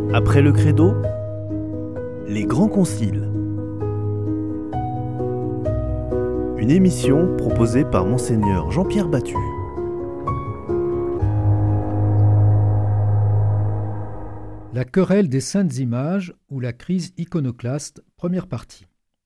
Après le credo, les grands conciles. Une émission proposée par Monseigneur Jean-Pierre Battu. La querelle des saintes images ou la crise iconoclaste, première partie.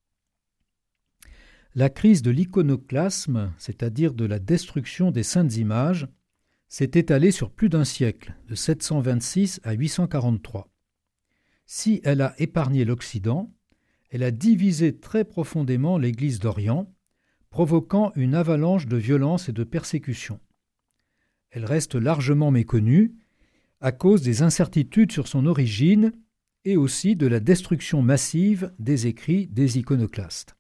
La crise de l'iconoclasme, c'est-à-dire de la destruction des saintes images, s'est étalée sur plus d'un siècle, de 726 à 843. Si elle a épargné l'Occident, elle a divisé très profondément l'Église d'Orient, provoquant une avalanche de violence et de persécutions. Elle reste largement méconnue à cause des incertitudes sur son origine et aussi de la destruction massive des écrits des iconoclastes.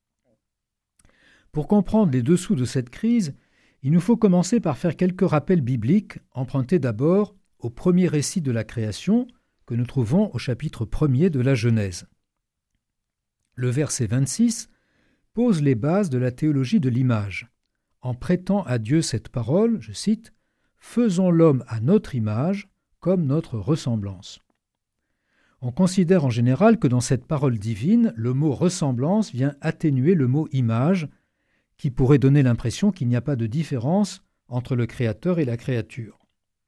Pour comprendre les dessous de cette crise, il nous faut commencer par faire quelques rappels bibliques, empruntés d'abord au premier récit de la création que nous trouvons au chapitre 1er de la Genèse. Le verset 26 pose les bases de la théologie de l'image, en prêtant à Dieu cette parole, je cite, « Faisons l'homme à notre image, comme notre ressemblance ». On considère en général que dans cette parole divine, le mot « ressemblance » vient atténuer le mot « image », qui pourrait donner l'impression qu'il n'y a pas de différence entre le Créateur et la créature.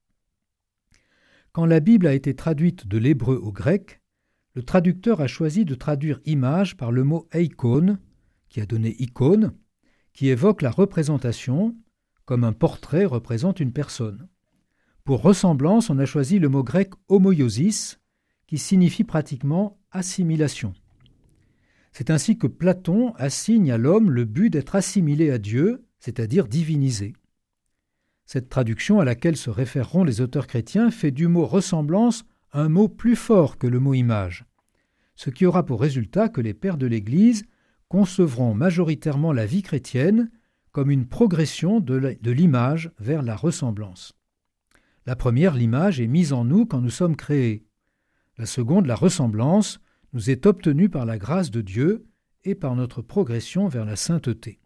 Quand la Bible a été traduite de l'hébreu au grec, le traducteur a choisi de traduire image par le mot eikon, qui a donné icône, qui évoque la représentation, comme un portrait représente une personne. Pour ressemblance, on a choisi le mot grec homoiosis, qui signifie pratiquement assimilation. C'est ainsi que Platon assigne à l'homme le but d'être assimilé à Dieu, c'est-à-dire divinisé. Cette traduction à laquelle se référeront les auteurs chrétiens fait du mot ressemblance un mot plus fort que le mot image, ce qui aura pour résultat que les pères de l'Église concevront majoritairement la vie chrétienne comme une progression de l'image vers la ressemblance. La première, l'image, est mise en nous quand nous sommes créés. La seconde, la ressemblance, nous est obtenue par la grâce de Dieu et par notre progression vers la sainteté.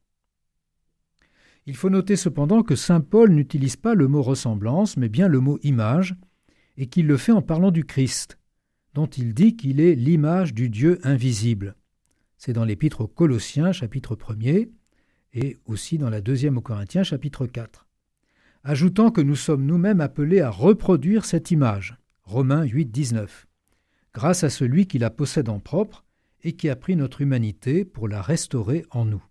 Il faut noter cependant que saint Paul n'utilise pas le mot ressemblance, mais bien le mot image, et qu'il le fait en parlant du Christ, dont il dit qu'il est l'image du Dieu invisible. C'est dans l'épître aux Colossiens, chapitre 1er, et aussi dans la deuxième aux Corinthiens, chapitre 4. Ajoutant que nous sommes nous-mêmes appelés à reproduire cette image, Romains 8, 19, grâce à celui qui la possède en propre et qui a pris notre humanité pour la restaurer en nous.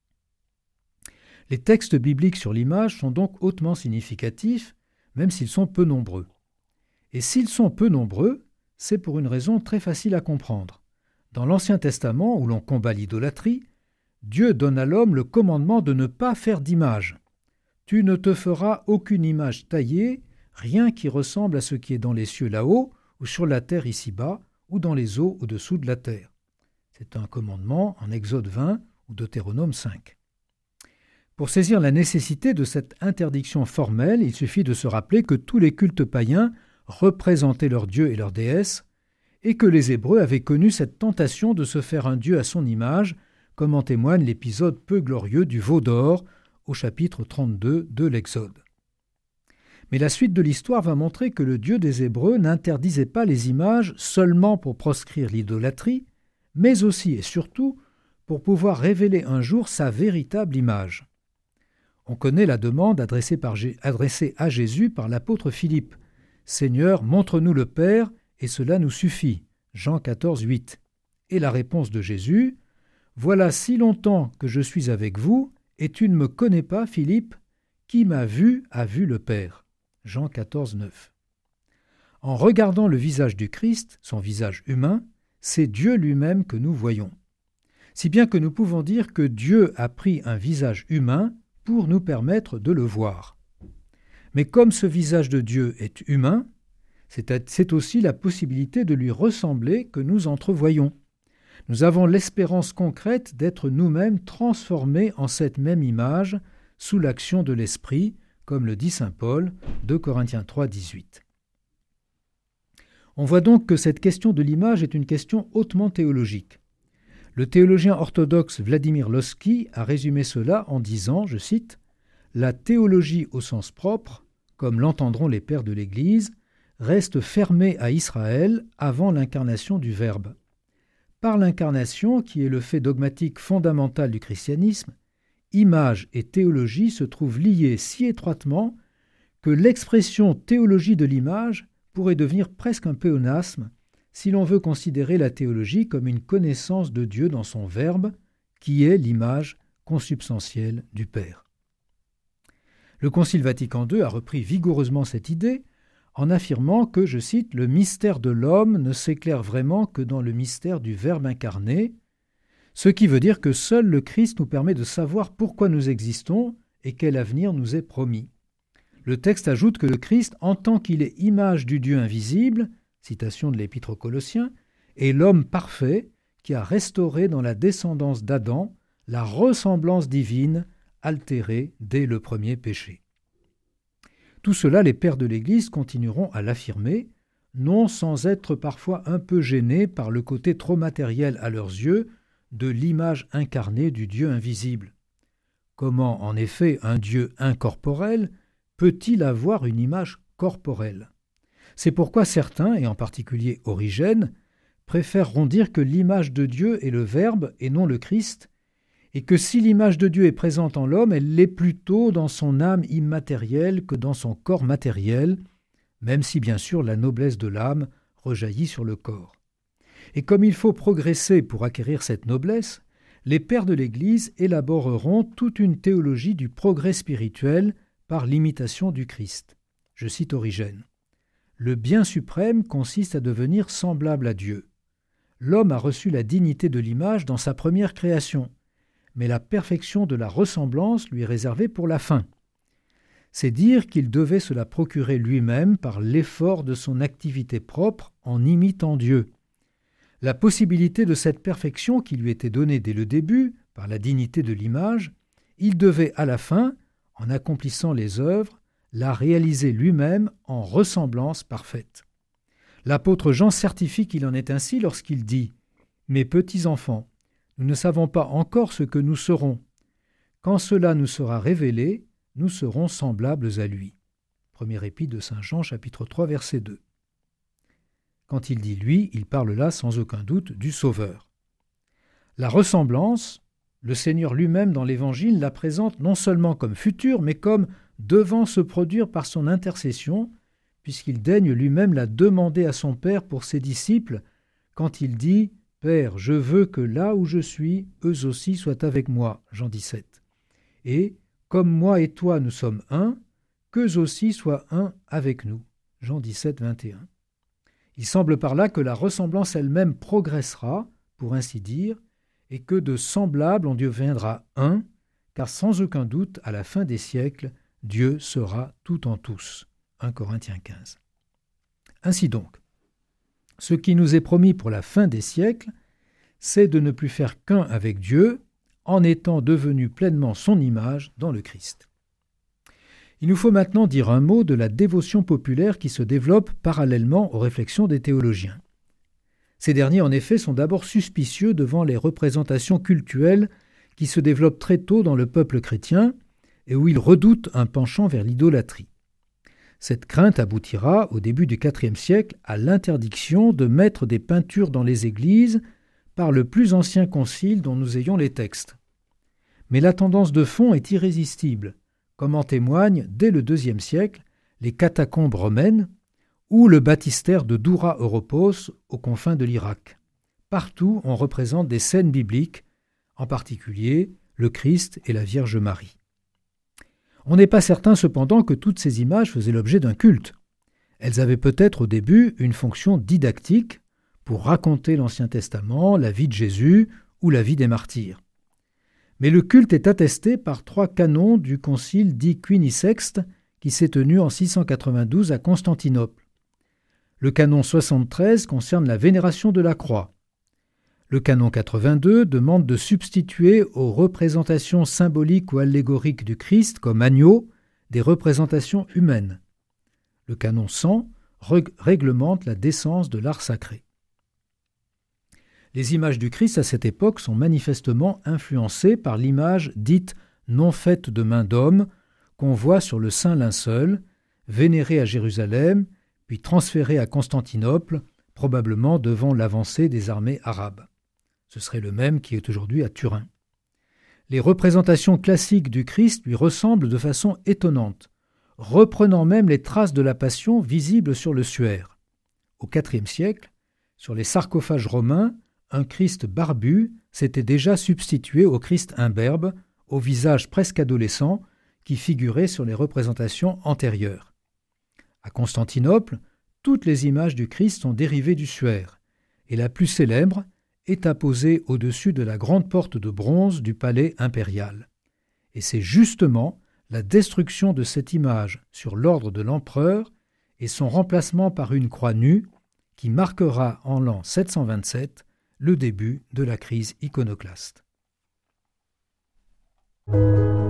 Les textes bibliques sur l'image sont donc hautement significatifs, même s'ils sont peu nombreux. Et s'ils sont peu nombreux, c'est pour une raison très facile à comprendre. Dans l'Ancien Testament, où l'on combat l'idolâtrie, Dieu donne à l'homme le commandement de ne pas faire d'image. « Tu ne te feras aucune image taillée, rien qui ressemble à ce qui est dans les cieux là-haut, ou sur la terre ici-bas, ou dans les eaux au-dessous de la terre. » C'est un commandement en Exode 20 ou Deutéronome 5. Pour saisir la nécessité de cette interdiction formelle, il suffit de se rappeler que tous les cultes païens représentaient leurs dieux et leurs déesses, et que les Hébreux avaient connu cette tentation de se faire un dieu à son image, comme en témoigne l'épisode peu glorieux du veau d'or au chapitre 32 de l'Exode. Mais la suite de l'histoire va montrer que le Dieu des Hébreux n'interdisait pas les images seulement pour proscrire l'idolâtrie, mais aussi et surtout pour pouvoir révéler un jour sa véritable image. On connaît la demande adressée à Jésus par l'apôtre Philippe. « Seigneur, montre-nous le Père, et cela nous suffit. » Jean 14, 8. Et la réponse de Jésus, « Voilà si longtemps que je suis avec vous, et tu ne me connais pas, Philippe. Qui m'a vu a vu le Père. » Jean 14, 9. En regardant le visage du Christ, son visage humain, c'est Dieu lui-même que nous voyons. Si bien que nous pouvons dire que Dieu a pris un visage humain pour nous permettre de le voir. Mais comme ce visage de Dieu est humain, c'est aussi la possibilité de lui ressembler que nous entrevoyons. Nous avons l'espérance concrète d'être nous-mêmes transformés en cette même image sous l'action de l'Esprit, comme le dit saint Paul, 2 Corinthiens 3, 18. On voit donc que cette question de l'image est une question hautement théologique. Le théologien orthodoxe Vladimir Lossky a résumé cela en disant, je cite, « La théologie au sens propre, comme l'entendront les pères de l'Église, reste fermée à Israël avant l'incarnation du Verbe. Par l'incarnation, qui est le fait dogmatique fondamental du christianisme, image et théologie se trouvent liées si étroitement que l'expression théologie de l'image pourrait devenir presque un pléonasme si l'on veut considérer la théologie comme une connaissance de Dieu dans son Verbe, qui est l'image consubstantielle du Père. Le Concile Vatican II a repris vigoureusement cette idée en affirmant que, je cite, « le mystère de l'homme ne s'éclaire vraiment que dans le mystère du Verbe incarné », ce qui veut dire que seul le Christ nous permet de savoir pourquoi nous existons et quel avenir nous est promis. Le texte ajoute que le Christ, en tant qu'il est image du Dieu invisible, citation de l'Épître aux Colossiens, est l'homme parfait qui a restauré dans la descendance d'Adam la ressemblance divine altérée dès le premier péché. Tout cela, les pères de l'Église continueront à l'affirmer, non sans être parfois un peu gênés par le côté trop matériel à leurs yeux de l'image incarnée du Dieu invisible. Comment, en effet, un Dieu incorporel peut-il avoir une image corporelle ? C'est pourquoi certains, et en particulier Origène, préféreront dire que l'image de Dieu est le Verbe et non le Christ, et que si l'image de Dieu est présente en l'homme, elle l'est plutôt dans son âme immatérielle que dans son corps matériel, même si bien sûr la noblesse de l'âme rejaillit sur le corps. Et comme il faut progresser pour acquérir cette noblesse, les pères de l'Église élaboreront toute une théologie du progrès spirituel par l'imitation du Christ. Je cite Origène. « Le bien suprême consiste à devenir semblable à Dieu. L'homme a reçu la dignité de l'image dans sa première création, mais la perfection de la ressemblance lui est réservée pour la fin. C'est dire qu'il devait se la procurer lui-même par l'effort de son activité propre en imitant Dieu. La possibilité de cette perfection qui lui était donnée dès le début, par la dignité de l'image, il devait à la fin, en accomplissant les œuvres, la réaliser lui-même en ressemblance parfaite. L'apôtre Jean certifie qu'il en est ainsi lorsqu'il dit « Mes petits enfants, nous ne savons pas encore ce que nous serons. Quand cela nous sera révélé, nous serons semblables à lui. » Première épître de Saint Jean, chapitre 3, verset 2. Quand il dit « lui », il parle là sans aucun doute du Sauveur. La ressemblance, le Seigneur lui-même dans l'Évangile la présente non seulement comme future, mais comme devant se produire par son intercession, puisqu'il daigne lui-même la demander à son Père pour ses disciples, quand il dit « Père, je veux que là où je suis, eux aussi soient avec moi » Jean 17. Et « Comme moi et toi nous sommes un, qu'eux aussi soient un avec nous » Jean 17, 21. Il semble par là que la ressemblance elle-même progressera, pour ainsi dire, et que de semblable on deviendra un, car sans aucun doute, à la fin des siècles, Dieu sera tout en tous. 1 Corinthiens 15. Ainsi donc, ce qui nous est promis pour la fin des siècles, c'est de ne plus faire qu'un avec Dieu, en étant devenu pleinement son image dans le Christ. Il nous faut maintenant dire un mot de la dévotion populaire qui se développe parallèlement aux réflexions des théologiens. Ces derniers, en effet, sont d'abord suspicieux devant les représentations cultuelles qui se développent très tôt dans le peuple chrétien et où ils redoutent un penchant vers l'idolâtrie. Cette crainte aboutira, au début du IVe siècle, à l'interdiction de mettre des peintures dans les églises par le plus ancien concile dont nous ayons les textes. Mais la tendance de fond est irrésistible, comme en témoignent, dès le IIe siècle, les catacombes romaines ou le baptistère de Doura Europos aux confins de l'Irak. Partout, on représente des scènes bibliques, en particulier le Christ et la Vierge Marie. On n'est pas certain cependant que toutes ces images faisaient l'objet d'un culte. Elles avaient peut-être au début une fonction didactique pour raconter l'Ancien Testament, la vie de Jésus ou la vie des martyrs. Mais le culte est attesté par 3 canons du concile dit Quinisext qui s'est tenu en 692 à Constantinople. Le canon 73 concerne la vénération de la croix. Le canon 82 demande de substituer aux représentations symboliques ou allégoriques du Christ comme agneau des représentations humaines. Le canon 100 réglemente la décence de l'art sacré. Les images du Christ à cette époque sont manifestement influencées par l'image dite non faite de main d'homme qu'on voit sur le saint linceul, vénéré à Jérusalem, puis transféré à Constantinople, probablement devant l'avancée des armées arabes. Ce serait le même qui est aujourd'hui à Turin. Les représentations classiques du Christ lui ressemblent de façon étonnante, reprenant même les traces de la Passion visibles sur le suaire. Au IVe siècle, sur les sarcophages romains, un Christ barbu s'était déjà substitué au Christ imberbe, au visage presque adolescent, qui figurait sur les représentations antérieures. À Constantinople, toutes les images du Christ sont dérivées du suaire, et la plus célèbre est apposée au-dessus de la grande porte de bronze du palais impérial. Et c'est justement la destruction de cette image sur l'ordre de l'empereur et son remplacement par une croix nue qui marquera en l'an 727 le début de la crise iconoclaste.